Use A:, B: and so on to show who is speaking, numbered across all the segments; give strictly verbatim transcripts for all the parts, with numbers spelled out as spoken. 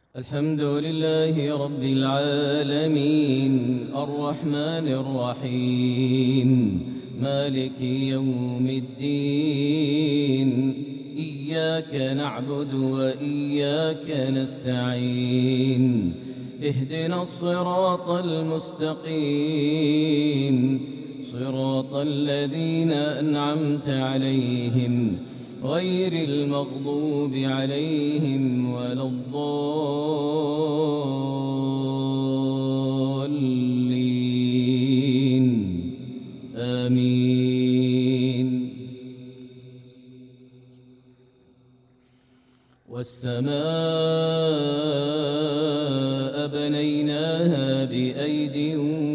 A: الحمد لله رب العالمين الرحمن الرحيم مالك يوم الدين إياك نعبد وإياك نستعين اهدنا الصراط المستقيم صراط الذين أنعمت عليهم غير المغضوب عليهم ولا الضالين آمين. والسماء بنيناها بأيد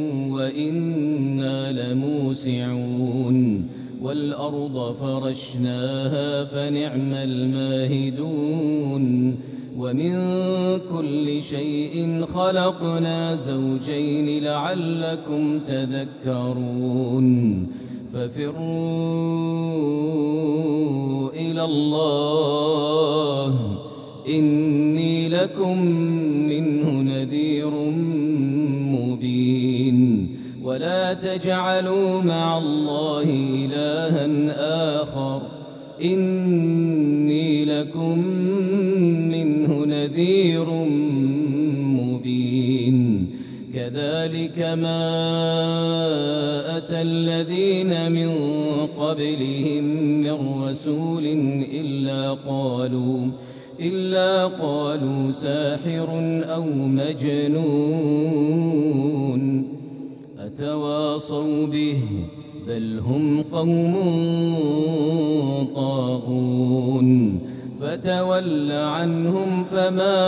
A: وإنا لموسعون والأرض فرشناها فنعم الماهدون ومن كل شيء خلقنا زوجين لعلكم تذكرون ففروا إلى الله إني لكم منه نذير مبين ولا تجعلوا مع الله إلها آخر إني لكم منه نذير مبين كذلك ما أتى الذين من قبلهم من رسول إلا قالوا إلا قالوا ساحر أو مجنون أتواصوا به بل هم قوم طاغون فتول عنهم فما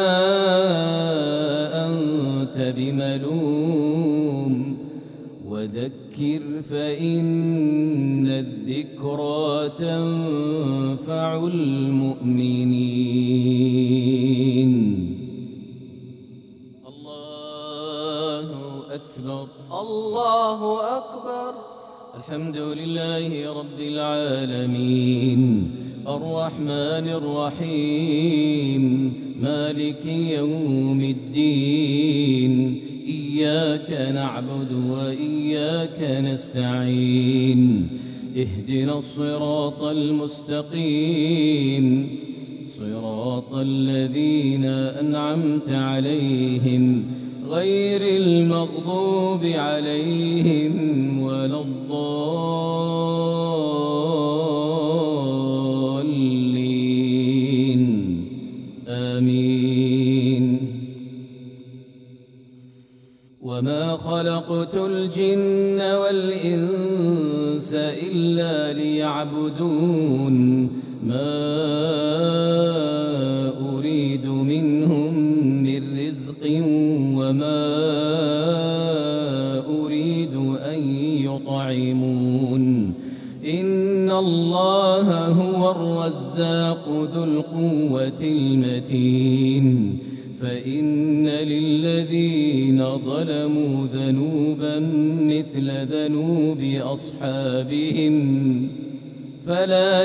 A: أنت بملوم وذكر فإن الذكرى تنفع المؤمنين. الله أكبر
B: الله أكبر.
A: الحمد لله رب العالمين الرحمن الرحيم مالك يوم الدين إياك نعبد وإياك نستعين اهدنا الصراط المستقيم صراط الذين أنعمت عليهم غير المغضوب عليهم ولا الضالين آمين. وما خلقت الجن والإنس إلا ليعبدون ما أريد منهم من رزق وما أريد أن يطعمون إن الله هو الرزاق ذو القوة المتين فإن للذين ظلموا ذنوبا مثل ذنوب أصحابهم فلا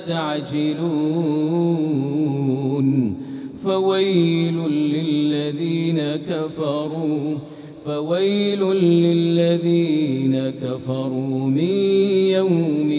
A: يستعجلون فويل للذين كفروا فويل للذين كفروا من يوم